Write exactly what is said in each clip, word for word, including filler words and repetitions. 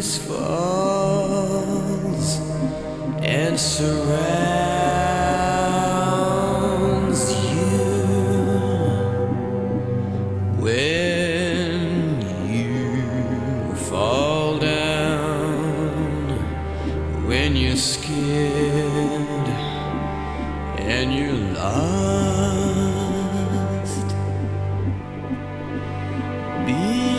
darkness falls and surrounds you, when you fall down, when you're scared and you're lost, be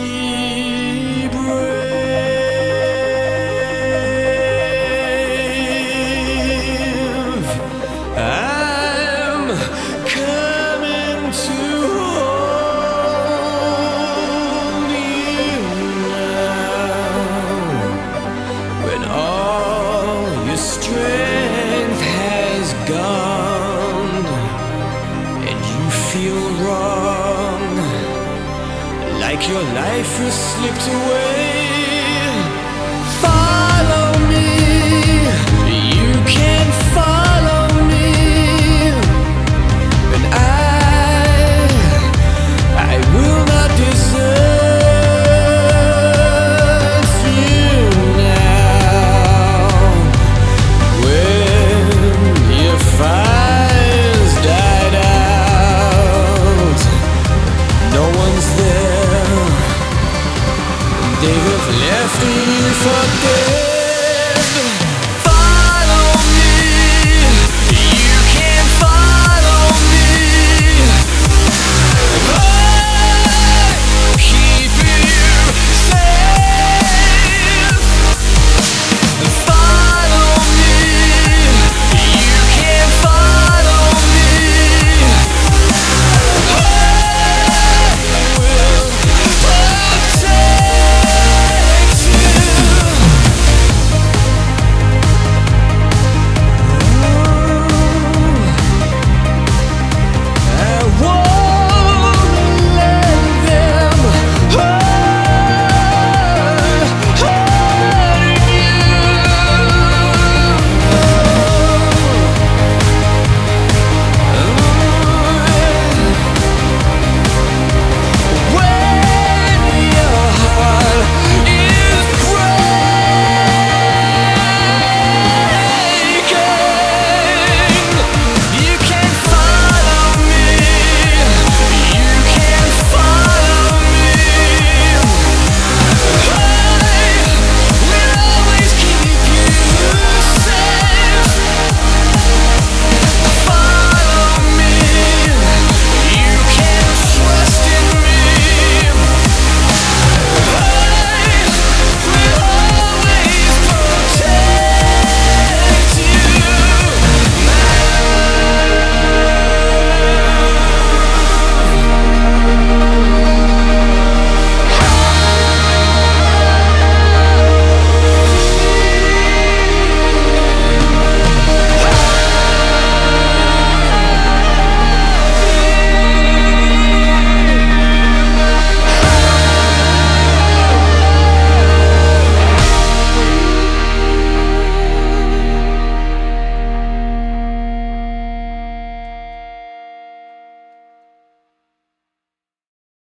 brave. I'm coming to hold you now, when all your strength has gone and you feel wrong, like your life has slipped away.